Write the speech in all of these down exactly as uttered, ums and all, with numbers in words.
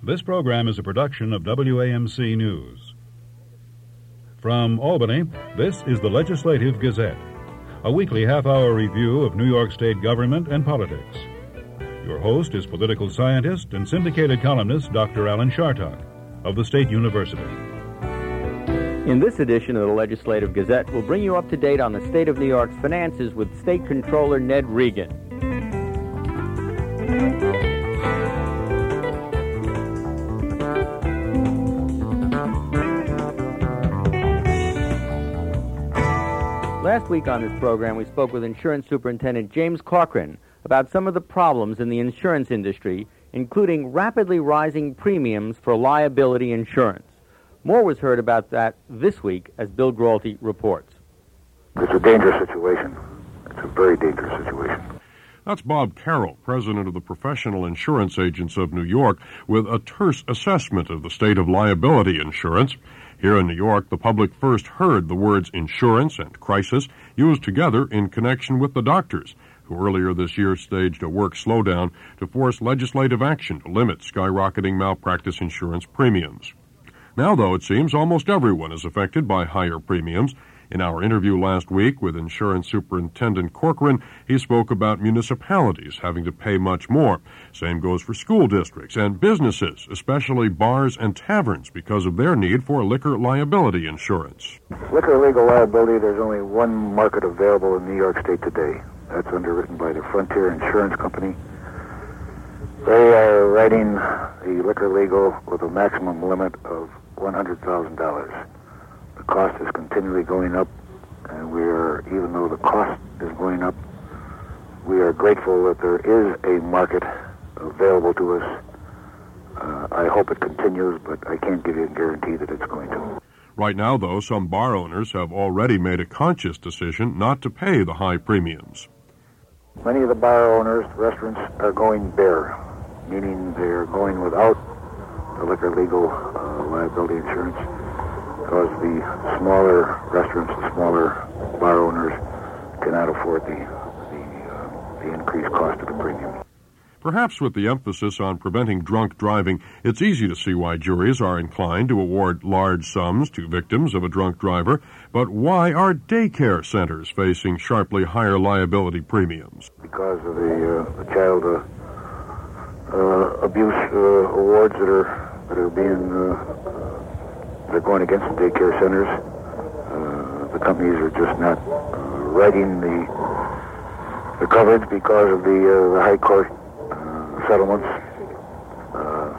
This program is a production of W A M C News. From Albany, this is the Legislative Gazette, a weekly half-hour review of New York State government and politics. Your host is political scientist and syndicated columnist Doctor Alan Chartock of the State University. In this edition of the Legislative Gazette, we'll bring you up to date on the state of New York's finances with State Controller Ned Regan. Last week on this program, we spoke with Insurance Superintendent James Corcoran about some of the problems in the insurance industry, including rapidly rising premiums for liability insurance. More was heard about that this week as Bill Gralty reports. It's a dangerous situation. It's a very dangerous situation. That's Bob Carroll, president of the Professional Insurance Agents of New York, with a terse assessment of the state of liability insurance. Here in New York, the public first heard the words insurance and crisis used together in connection with the doctors, who earlier this year staged a work slowdown to force legislative action to limit skyrocketing malpractice insurance premiums. Now, though, it seems almost everyone is affected by higher premiums. In our interview last week with Insurance Superintendent Corcoran, he spoke about municipalities having to pay much more. Same goes for school districts and businesses, especially bars and taverns, because of their need for liquor liability insurance. Liquor legal liability, there's only one market available in New York State today. That's underwritten by the Frontier Insurance Company. They are writing the liquor legal with a maximum limit of one hundred thousand dollars. The cost is continually going up, and we are, even though the cost is going up, we are grateful that there is a market available to us. Uh, I hope it continues, but I can't give you a guarantee that it's going to. Right now, though, some bar owners have already made a conscious decision not to pay the high premiums. Many of the bar owners, the restaurants, are going bare, meaning they're going without the liquor legal uh, liability insurance, because the smaller restaurants, the smaller bar owners cannot afford the the, uh, the increased cost of the premium. Perhaps with the emphasis on preventing drunk driving, it's easy to see why juries are inclined to award large sums to victims of a drunk driver. But why are daycare centers facing sharply higher liability premiums? Because of the, uh, the child uh, uh, abuse uh, awards that are that are being uh, they're going against the daycare centers. Uh, the companies are just not uh, writing the the coverage because of the uh, the high court uh, settlements. Uh,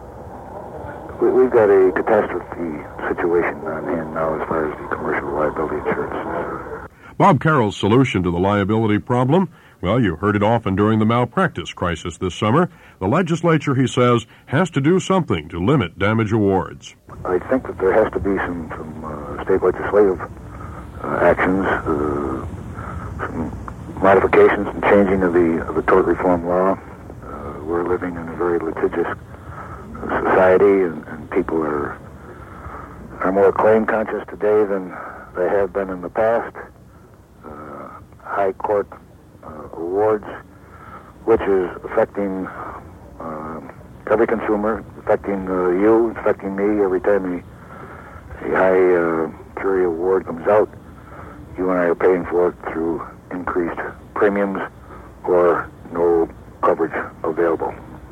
we, we've got a catastrophe situation on hand now as far as the commercial liability insurance. Bob Carroll's solution to the liability problem? Well, you heard it often during the malpractice crisis this summer. The legislature, he says, has to do something to limit damage awards. I think that there has to be some, some uh, state legislative uh, actions, uh, some modifications and changing of the of the tort reform law. Uh, we're living in a very litigious society, and, and people are are more claim conscious today than they have been in the past. Uh, high court uh, awards, which is affecting uh, every consumer, affecting uh, you, affecting me. Every time a, a high uh, jury award comes out, you and I are paying for it through increased premiums or no coverage available.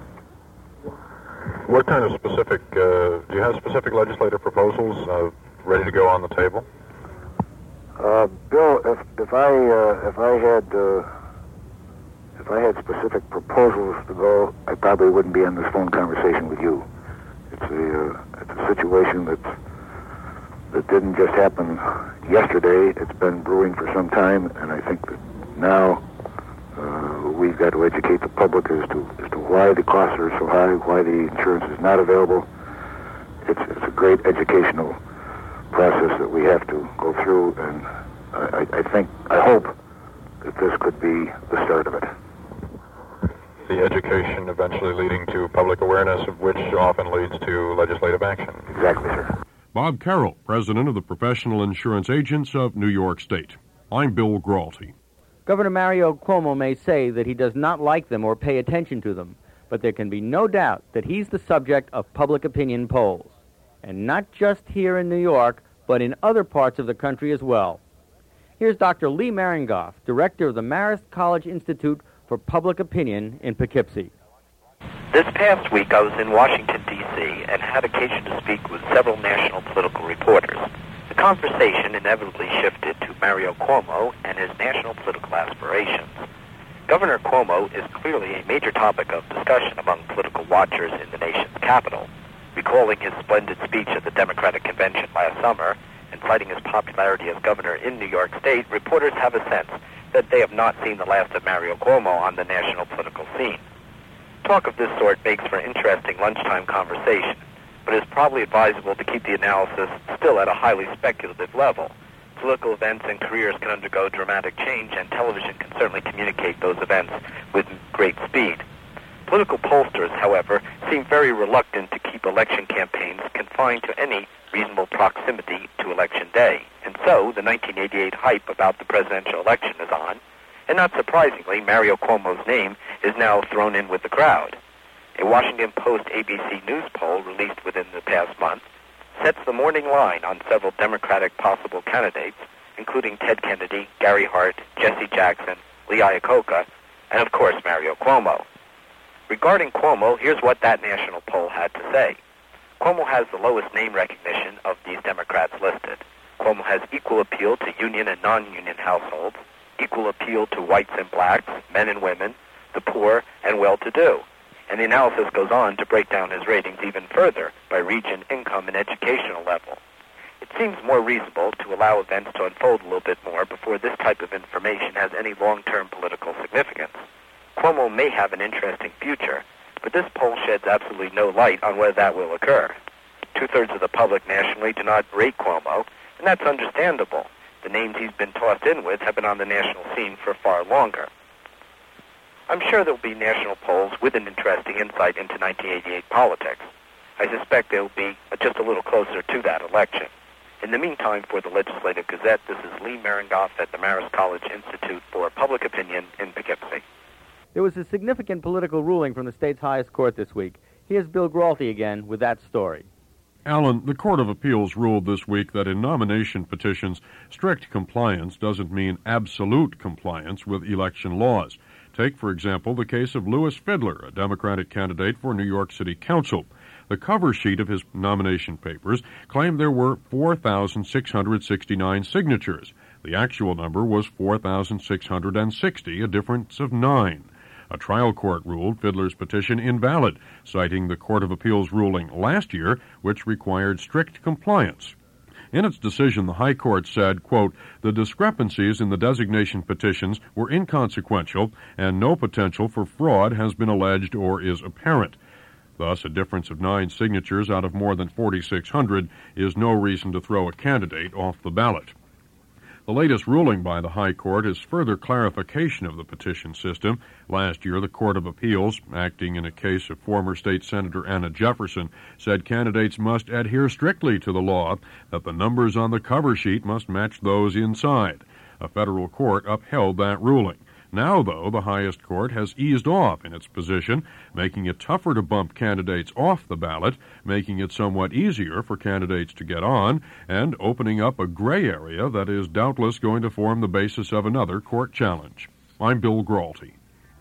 What kind of specific, uh, do you have specific legislative proposals uh, ready to go on the table? Uh, Bill, if if I uh, if I had uh, if I had specific proposals to go, I probably wouldn't be on this phone conversation with you. It's a uh, it's a situation that that didn't just happen yesterday. It's been brewing for some time, and I think that now uh, we've got to educate the public as to as to why the costs are so high, why the insurance is not available. It's it's a great educational process that we have to go through, and I, I think, I hope that this could be the start of it. The education eventually leading to public awareness, of which often leads to legislative action. Exactly, sir. Bob Carroll, president of the Professional Insurance Agents of New York State. I'm Bill Gralty. Governor Mario Cuomo may say that he does not like them or pay attention to them, but there can be no doubt that he's the subject of public opinion polls. And not just here in New York, but in other parts of the country as well. Here's Doctor Lee Maringoff, director of the Marist College Institute for Public Opinion in Poughkeepsie. This past week, I was in Washington, D C, and had occasion to speak with several national political reporters. The conversation inevitably shifted to Mario Cuomo and his national political aspirations. Governor Cuomo is clearly a major topic of discussion among political watchers in the nation's capital. Recalling his splendid speech at the Democratic Convention last summer and citing his popularity as governor in New York State, reporters have a sense that they have not seen the last of Mario Cuomo on the national political scene. Talk of this sort makes for an interesting lunchtime conversation, but it is probably advisable to keep the analysis still at a highly speculative level. Political events and careers can undergo dramatic change, and television can certainly communicate those events with great speed. Political pollsters, however, seem very reluctant to keep election campaigns confined to any reasonable proximity to Election Day. And so, the nineteen eighty-eight hype about the presidential election is on, and not surprisingly, Mario Cuomo's name is now thrown in with the crowd. A Washington Post A B C News poll released within the past month sets the morning line on several Democratic possible candidates, including Ted Kennedy, Gary Hart, Jesse Jackson, Lee Iacocca, and of course Mario Cuomo. Regarding Cuomo, here's what that national poll had to say. Cuomo has the lowest name recognition of these Democrats listed. Cuomo has equal appeal to union and non-union households, equal appeal to whites and blacks, men and women, the poor, and well-to-do. And the analysis goes on to break down his ratings even further by region, income, and educational level. It seems more reasonable to allow events to unfold a little bit more before this type of information has any long-term political significance. Cuomo may have an interesting future, but this poll sheds absolutely no light on whether that will occur. Two-thirds of the public nationally do not rate Cuomo, and that's understandable. The names he's been tossed in with have been on the national scene for far longer. I'm sure there will be national polls with an interesting insight into nineteen eighty-eight politics. I suspect they will be just a little closer to that election. In the meantime, for the Legislative Gazette, this is Lee Maringoff at the Marist College Institute for Public Opinion in Poughkeepsie. There was a significant political ruling from the state's highest court this week. Here's Bill Gralty again with that story. Alan, the Court of Appeals ruled this week that in nomination petitions, strict compliance doesn't mean absolute compliance with election laws. Take, for example, the case of Louis Fidler, a Democratic candidate for New York City Council. The cover sheet of his nomination papers claimed there were four thousand six hundred sixty-nine signatures. The actual number was four thousand six hundred sixty, a difference of nine. A trial court ruled Fidler's petition invalid, citing the Court of Appeals ruling last year, which required strict compliance. In its decision, the High Court said, quote, the discrepancies in the designation petitions were inconsequential and no potential for fraud has been alleged or is apparent. Thus, a difference of nine signatures out of more than forty-six hundred is no reason to throw a candidate off the ballot. The latest ruling by the High Court is further clarification of the petition system. Last year, the Court of Appeals, acting in a case of former State Senator Anna Jefferson, said candidates must adhere strictly to the law, that the numbers on the cover sheet must match those inside. A federal court upheld that ruling. Now, though, the highest court has eased off in its position, making it tougher to bump candidates off the ballot, making it somewhat easier for candidates to get on, and opening up a gray area that is doubtless going to form the basis of another court challenge. I'm Bill Gralty.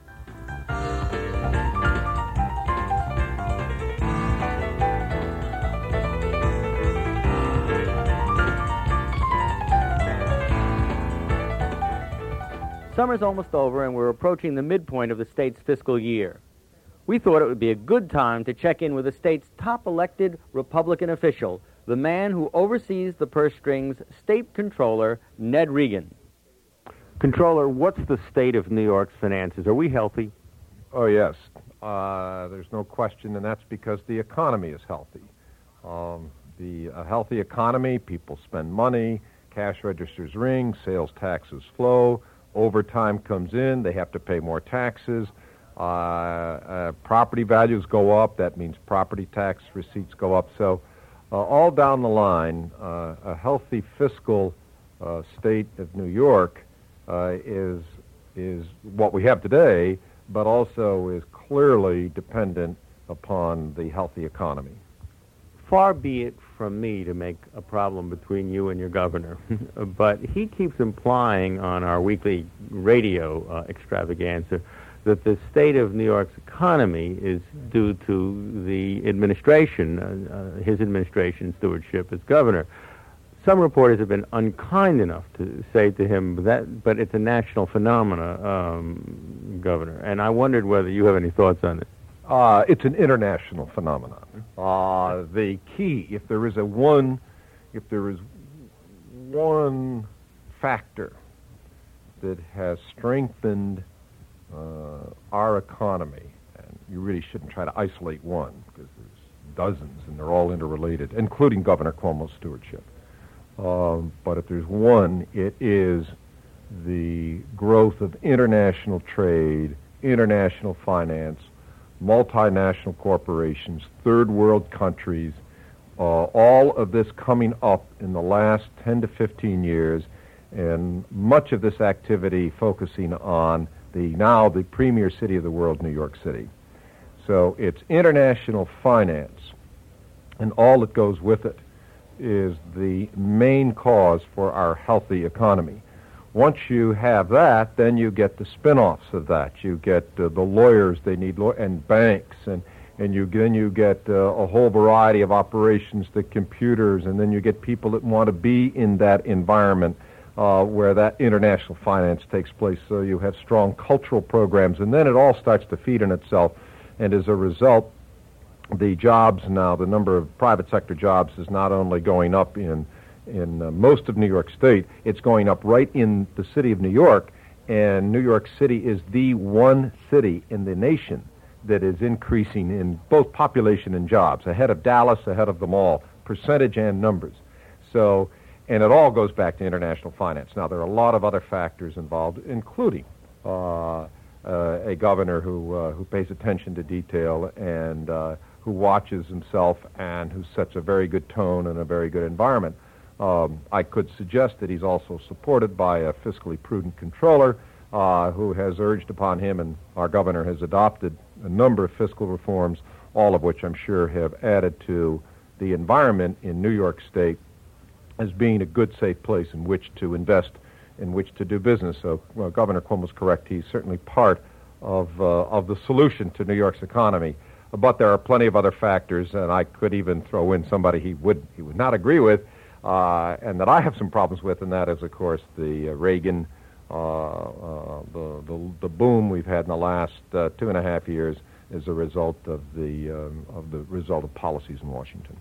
Summer's almost over, and we're approaching the midpoint of the state's fiscal year. We thought it would be a good time to check in with the state's top elected Republican official, the man who oversees the purse strings, State Controller Ned Regan. Controller, what's the state of New York's finances? Are we healthy? Oh, yes. Uh, there's no question, and that's because the economy is healthy. Um, the a healthy economy, people spend money, cash registers ring, sales taxes flow, overtime comes in, they have to pay more taxes, uh, uh, property values go up, that means property tax receipts go up. So uh, all down the line, uh, a healthy fiscal uh, state of New York uh, is is what we have today, but also is clearly dependent upon the healthy economy. Far be it from me to make a problem between you and your governor, but he keeps implying on our weekly radio uh, extravaganza that the state of New York's economy is due to the administration, uh, uh, his administration stewardship as governor. Some reporters have been unkind enough to say to him that, but it's a national phenomena, um, Governor. And I wondered whether you have any thoughts on it. Uh, it's an international phenomenon. Uh, the key, if there is a one, if there is one factor that has strengthened uh, our economy, and you really shouldn't try to isolate one because there's dozens and they're all interrelated, including Governor Cuomo's stewardship. Um, but if there's one, it is the growth of international trade, international finance, multinational corporations, third world countries, uh, all of this coming up in the last ten to fifteen years, and much of this activity focusing on the now the premier city of the world, New York City. So it's international finance, and all that goes with it is the main cause for our healthy economy. Once you have that, then you get the spin-offs of that. You get uh, the lawyers they need, law- and banks, and, and you, then you get uh, a whole variety of operations, the computers, and then you get people that want to be in that environment uh, where that international finance takes place. So you have strong cultural programs, and then it all starts to feed on itself, and as a result, the jobs now, the number of private sector jobs is not only going up in in uh, most of New York State, it's going up right in the city of New York, and New York City is the one city in the nation that is increasing in both population and jobs, ahead of Dallas, ahead of them all, percentage and numbers. So, and it all goes back to international finance. Now, there are a lot of other factors involved, including uh, uh, a governor who uh, who pays attention to detail and uh, who watches himself and who sets a very good tone and a very good environment. Um, I could suggest that he's also supported by a fiscally prudent controller uh, who has urged upon him, and our governor has adopted a number of fiscal reforms, all of which I'm sure have added to the environment in New York State as being a good, safe place in which to invest, in which to do business. So well, Governor Cuomo's correct. He's certainly part of uh, of the solution to New York's economy. But there are plenty of other factors, and I could even throw in somebody he would he would not agree with, uh, and that I have some problems with, and that is, of course, the uh, Reagan, uh, uh, the, the the boom we've had in the last uh, two and a half years as a result of the um, of the result of policies in Washington.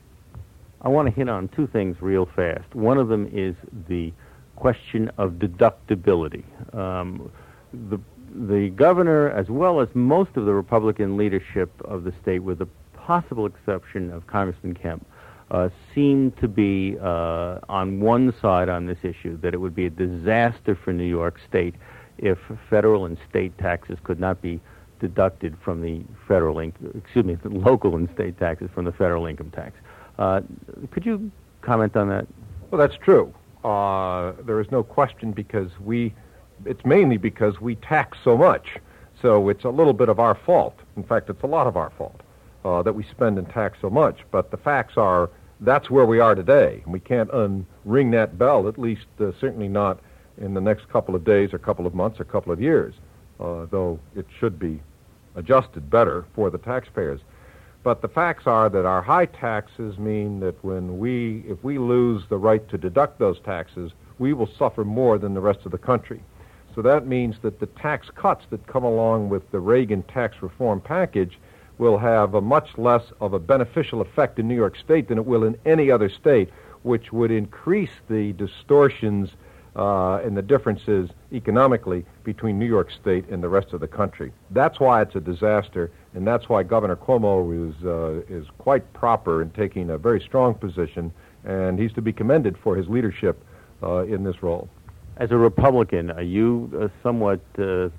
I want to hit on two things real fast. One of them is the question of deductibility. Um, the The governor, as well as most of the Republican leadership of the state, with the possible exception of Congressman Kemp, uh, seem to be uh, on one side on this issue, that it would be a disaster for New York State if federal and state taxes could not be deducted from the federal, inc- excuse me, the local and state taxes from the federal income tax. Uh, could you comment on that? Well, that's true. Uh, there is no question because we... It's mainly because we tax so much. So it's a little bit of our fault. In fact, it's a lot of our fault uh, that we spend and tax so much. But the facts are that's where we are today. And we can't unring that bell, at least uh, certainly not in the next couple of days or couple of months or couple of years, uh, though it should be adjusted better for the taxpayers. But the facts are that our high taxes mean that when we, if we lose the right to deduct those taxes, we will suffer more than the rest of the country. So that means that the tax cuts that come along with the Reagan tax reform package will have a much less of a beneficial effect in New York State than it will in any other state, which would increase the distortions uh, and the differences economically between New York State and the rest of the country. That's why it's a disaster, and that's why Governor Cuomo is, uh, is quite proper in taking a very strong position, and he's to be commended for his leadership uh, in this role. As a Republican, are you uh, somewhat uh,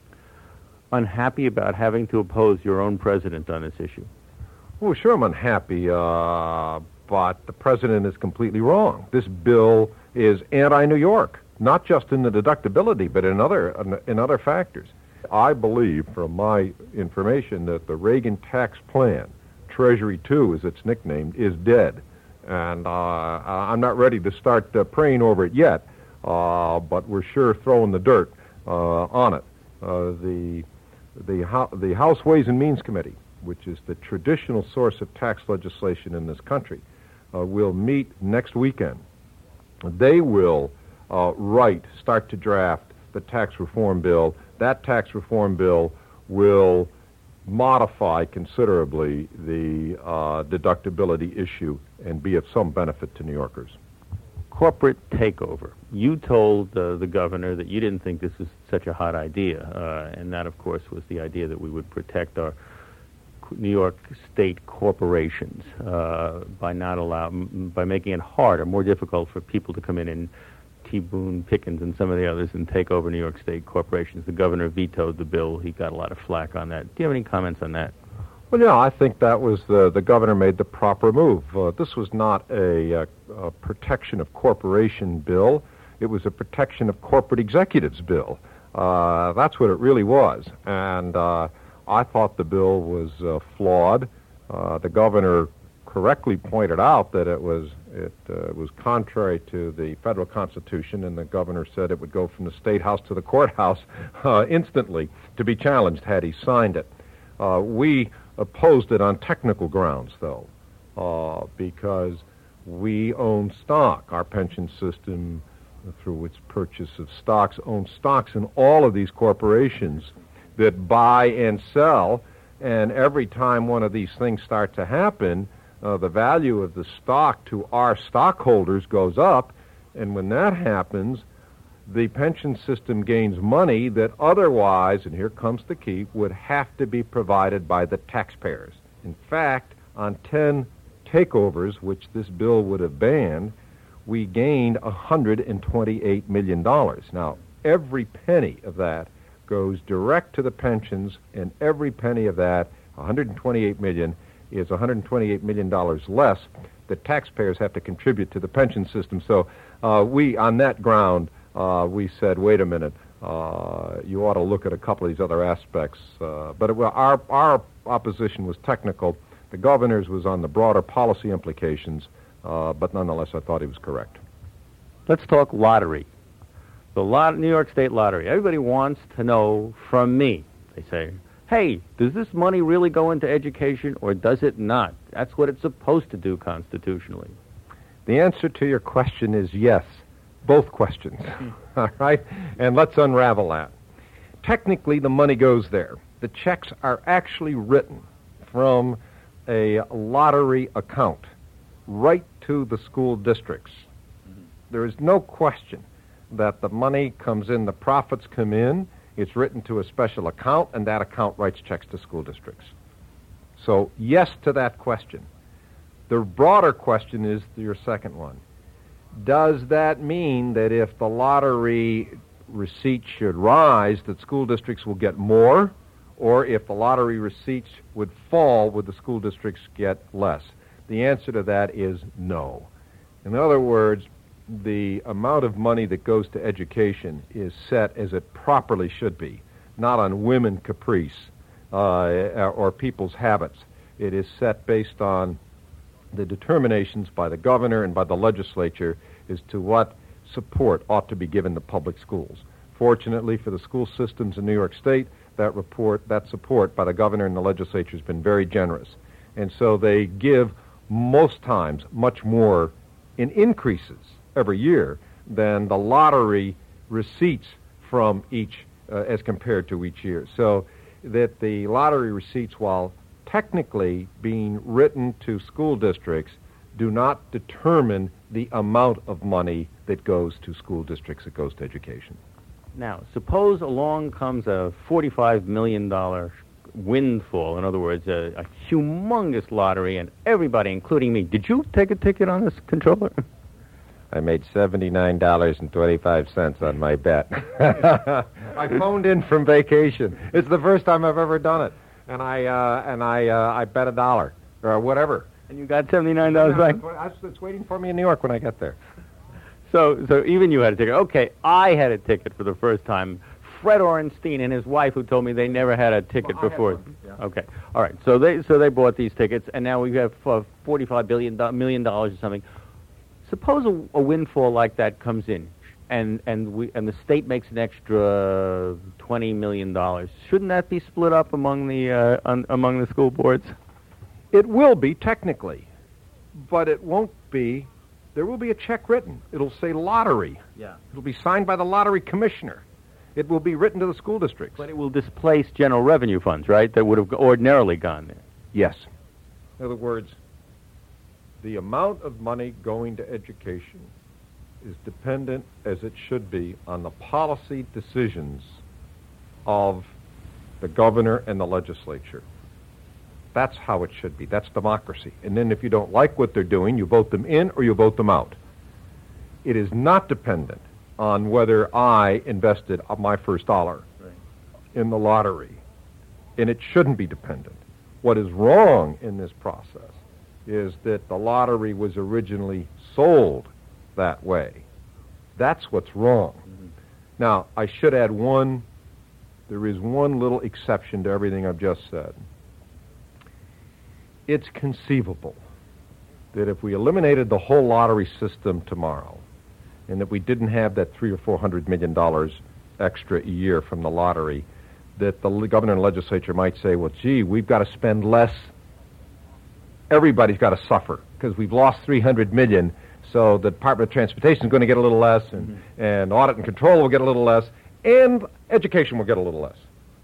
unhappy about having to oppose your own president on this issue? Well, sure I'm unhappy, uh, but the president is completely wrong. This bill is anti-New York, not just in the deductibility, but in other in other factors. I believe, from my information, that the Reagan tax plan, Treasury two as it's nicknamed, is dead. And uh, I'm not ready to start uh, praying over it yet, uh, but we're sure throwing the dirt uh, on it. Uh, the, the, Ho- the House Ways and Means Committee, which is the traditional source of tax legislation in this country, uh, will meet next weekend. They will uh, write, start to draft the tax reform bill. That tax reform bill will modify considerably the uh, deductibility issue and be of some benefit to New Yorkers. Corporate takeover. You told uh, the governor that you didn't think this was such a hot idea, uh, and that, of course, was the idea that we would protect our New York State corporations uh, by not allow, by making it hard or more difficult for people to come in and T. Boone Pickens and some of the others and take over New York State corporations. The governor vetoed the bill. He got a lot of flack on that. Do you have any comments on that? Well, yeah, I think that was the, the governor made the proper move. Uh, this was not a, a, a protection of corporation bill. It was a protection of corporate executives bill. Uh, that's what it really was. And uh, I thought the bill was uh, flawed. Uh, the governor correctly pointed out that it was it uh, was contrary to the federal Constitution, and the governor said it would go from the State House to the courthouse uh, instantly to be challenged had he signed it. Uh, we opposed it on technical grounds, though, uh, because we own stock. Our pension system, through its purchase of stocks, owns stocks in all of these corporations that buy and sell, and every time one of these things start to happen, uh, the value of the stock to our stockholders goes up, and when that happens, the pension system gains money that otherwise, and here comes the key, would have to be provided by the taxpayers. In fact, on ten takeovers, which this bill would have banned, we gained one hundred twenty-eight million dollars. Now, every penny of that goes direct to the pensions, and every penny of that, one hundred twenty-eight million dollars, is one hundred twenty-eight million dollars less that taxpayers have to contribute to the pension system. So uh, we, on that ground, uh, we said, wait a minute, uh, you ought to look at a couple of these other aspects. Uh, but it, well, our, our opposition was technical. The governor's was on the broader policy implications, uh, but nonetheless, I thought he was correct. Let's talk lottery. The lot, New York State Lottery. Everybody wants to know from me. They say, hey, does this money really go into education or does it not? That's what it's supposed to do constitutionally. The answer to your question is yes, both questions. All right? And let's unravel that. Technically, the money goes there. The checks are actually written from a lottery account right to the school districts. Mm-hmm. There is no question that the money comes in, the profits come in, it's written to a special account, and that account writes checks to school districts. So, yes to that question. The broader question is your second one. Does that mean that if the lottery receipts should rise, that school districts will get more, or if the lottery receipts would fall, would the school districts get less? The answer to that is no. In other words, the amount of money that goes to education is set as it properly should be, not on whim and caprice uh, or people's habits. It is set based on the determinations by the governor and by the legislature as to what support ought to be given to public schools. Fortunately for the school systems in New York State, that report, that support by the governor and the legislature has been very generous. And so they give most times much more in increases every year than the lottery receipts from each uh, as compared to each year. So that the lottery receipts, while technically being written to school districts, do not determine the amount of money that goes to school districts, that goes to education. Now, suppose along comes a forty-five million dollars windfall, in other words, a, a humongous lottery, and everybody, including me, did you take a ticket on this, controller? I made seventy-nine dollars and twenty-five cents on my bet. I phoned in from vacation. It's the first time I've ever done it. And I uh, and I uh, I bet a dollar or whatever. And you got seventy-nine dollars back? It's waiting for me in New York when I get there. So so even you had a ticket. Okay, I had a ticket for the first time Fred Orenstein and his wife, who told me they never had a ticket Well, I had before. one, yeah. Okay, all right. So they so they bought these tickets, and now we have uh, forty-five billion do- million dollars or something. Suppose a, a windfall like that comes in, and and we and the state makes an extra twenty million dollars. Shouldn't that be split up among the uh, un, among the school boards? It will be, technically, but it won't be. There will be a check written. It'll say lottery. Yeah. It'll be signed by the lottery commissioner. It will be written to the school districts. But it will displace general revenue funds, right? That would have ordinarily gone there. Yes. In other words, the amount of money going to education is dependent, as it should be, on the policy decisions of the governor and the legislature. That's how it should be. That's democracy. And then if you don't like what they're doing, you vote them in or you vote them out. It is not dependent on whether I invested my first dollar Right. in the lottery. And it shouldn't be dependent. What is wrong in this process is that the lottery was originally sold that way. That's what's wrong. Mm-hmm. Now, I should add one, there is one little exception to everything I've just said. It's conceivable that if we eliminated the whole lottery system tomorrow, and that we didn't have that three or four hundred million dollars extra a year from the lottery, that the governor and legislature might say, well, gee, we've got to spend less. Everybody's got to suffer because we've lost three hundred million dollars, so the Department of Transportation is going to get a little less, and, mm-hmm. and audit and control will get a little less, and education will get a little less.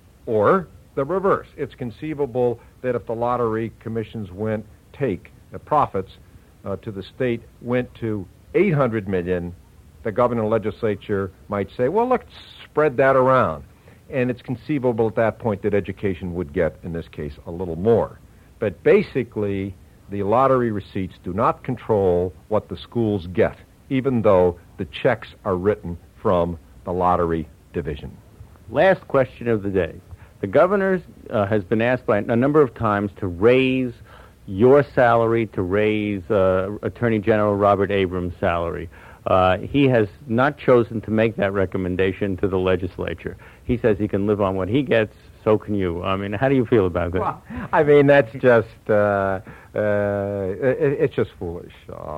Or the reverse. It's conceivable that if the lottery commissions went, take the profits uh, to the state, went to eight hundred million dollars, the governor and legislature might say, well, let's spread that around. And it's conceivable at that point that education would get, in this case, a little more. But basically, the lottery receipts do not control what the schools get, even though the checks are written from the lottery division. Last question of the day. The governor uh, has been asked by a number of times to raise your salary, to raise uh, Attorney General Robert Abrams' salary. Uh, he has not chosen to make that recommendation to the legislature. He says he can live on what he gets, so can you. I mean, how do you feel about that? Well, I mean, that's just, uh, uh, it, it's just foolish.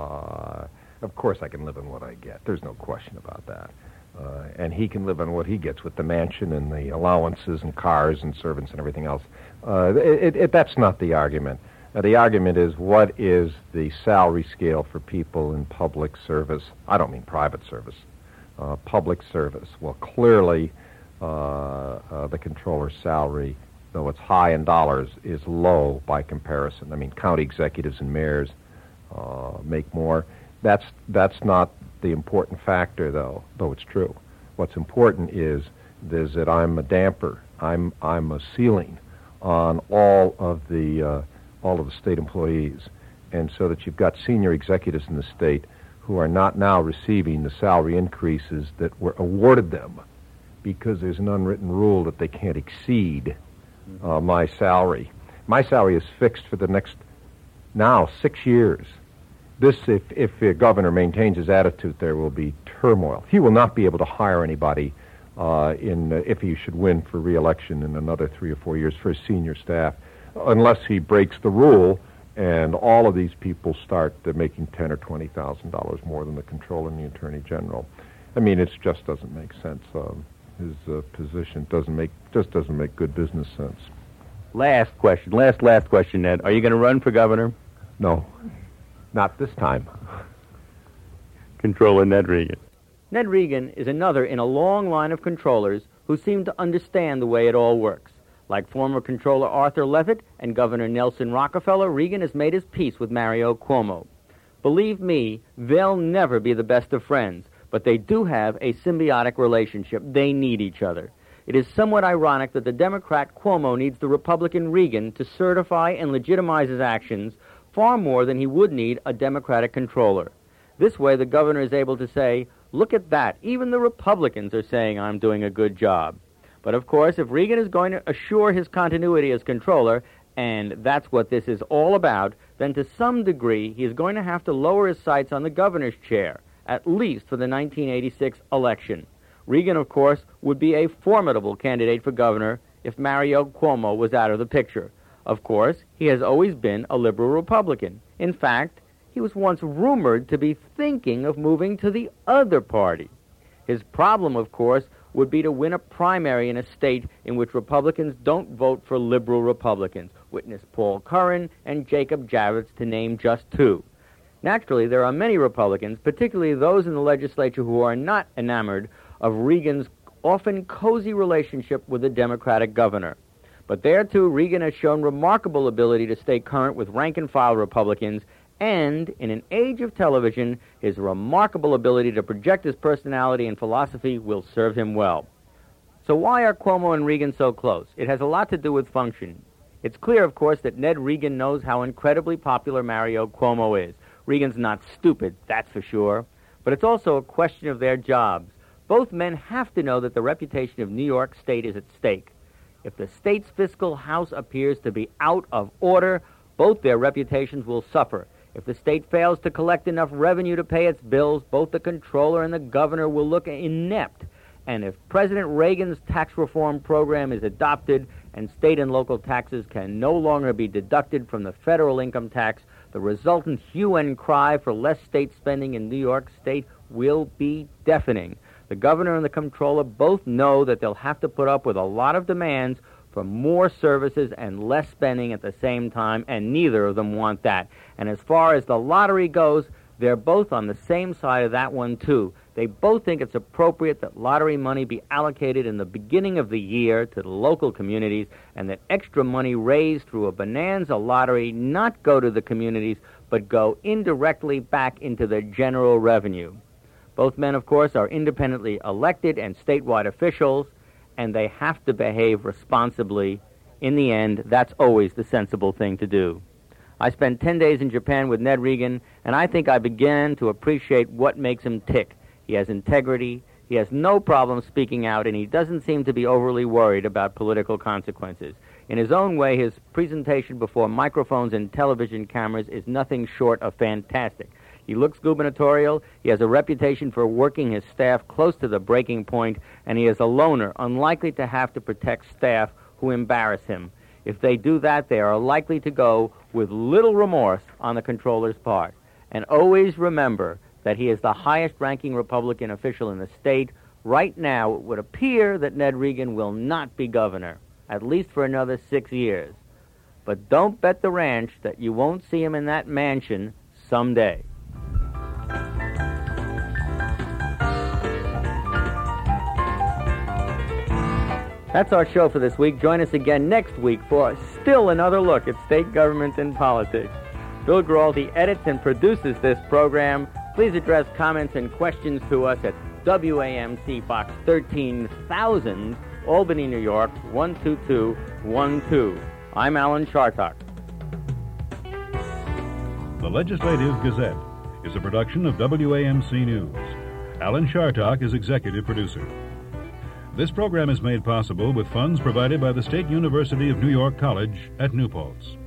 Uh, of course I can live on what I get. There's no question about that. Uh, and he can live on what he gets with the mansion and the allowances and cars and servants and everything else. Uh, it, it, that's not the argument. Uh, the argument is, what is the salary scale for people in public service? I don't mean private service. Uh, public service. Well, clearly, uh, uh, the controller's salary, though it's high in dollars, is low by comparison. I mean, county executives and mayors uh, make more. That's that's not the important factor, though, though it's true. What's important is, is that I'm a damper. I'm I'm a ceiling on all of the uh, all of the state employees, and so that you've got senior executives in the state who are not now receiving the salary increases that were awarded them because there's an unwritten rule that they can't exceed uh, my salary. My salary is fixed for the next, now, six years. This, if, if the governor maintains his attitude, there will be turmoil. He will not be able to hire anybody uh, in uh, if he should win for re-election in another three or four years for his senior staff, unless he breaks the rule and all of these people start uh, making ten or twenty thousand dollars more than the controller and the attorney general. I mean, it just doesn't make sense. Um, his uh, position doesn't make just doesn't make good business sense. Last question, last last question, Ned. Are you going to run for governor? No, not this time. Controller Ned Regan. Ned Regan is another in a long line of controllers who seem to understand the way it all works. Like former Controller Arthur Levitt and Governor Nelson Rockefeller, Regan has made his peace with Mario Cuomo. Believe me, they'll never be the best of friends, but they do have a symbiotic relationship. They need each other. It is somewhat ironic that the Democrat Cuomo needs the Republican Regan to certify and legitimize his actions far more than he would need a Democratic controller. This way, the governor is able to say, look at that, even the Republicans are saying I'm doing a good job. But of course, if Regan is going to assure his continuity as controller, and that's what this is all about, then to some degree he is going to have to lower his sights on the governor's chair, at least for the nineteen eighty-six election. Regan, of course, would be a formidable candidate for governor if Mario Cuomo was out of the picture. Of course, he has always been a liberal Republican. In fact, he was once rumored to be thinking of moving to the other party. His problem, of course, would be to win a primary in a state in which Republicans don't vote for liberal Republicans. Witness Paul Curran and Jacob Javits, to name just two. Naturally, there are many Republicans, particularly those in the legislature, who are not enamored of Regan's often cozy relationship with the Democratic governor. But there, too, Regan has shown remarkable ability to stay current with rank-and-file Republicans, and, in an age of television, his remarkable ability to project his personality and philosophy will serve him well. So why are Cuomo and Regan so close? It has a lot to do with function. It's clear, of course, that Ned Regan knows how incredibly popular Mario Cuomo is. Regan's not stupid, that's for sure. But it's also a question of their jobs. Both men have to know that the reputation of New York State is at stake. If the state's fiscal house appears to be out of order, both their reputations will suffer. If the state fails to collect enough revenue to pay its bills, both the comptroller and the governor will look inept. And if President Reagan's tax reform program is adopted and state and local taxes can no longer be deducted from the federal income tax, the resultant hue and cry for less state spending in New York State will be deafening. The governor and the comptroller both know that they'll have to put up with a lot of demands for more services and less spending at the same time, and neither of them want that. And as far as the lottery goes, they're both on the same side of that one, too. They both think it's appropriate that lottery money be allocated in the beginning of the year to the local communities, and that extra money raised through a bonanza lottery not go to the communities, but go indirectly back into the general revenue. Both men, of course, are independently elected and statewide officials, and they have to behave responsibly. In the end, that's always the sensible thing to do. I spent ten days in Japan with Ned Regan, and I think I began to appreciate what makes him tick. He has integrity, he has no problem speaking out, and he doesn't seem to be overly worried about political consequences. In his own way, his presentation before microphones and television cameras is nothing short of fantastic. He looks gubernatorial, he has a reputation for working his staff close to the breaking point, and he is a loner, unlikely to have to protect staff who embarrass him. If they do that, they are likely to go with little remorse on the comptroller's part. And always remember that he is the highest-ranking Republican official in the state. Right now, it would appear that Ned Regan will not be governor, at least for another six years. But don't bet the ranch that you won't see him in that mansion someday. That's our show for this week. Join us again next week for still another look at state government and politics. Bill Giraldi edits and produces this program. Please address comments and questions to us at W A M C Box thirteen thousand, Albany, New York, one two two one two. I'm Alan Chartock. The Legislative Gazette is a production of W A M C News. Alan Chartock is executive producer. This program is made possible with funds provided by the State University of New York College at New Paltz.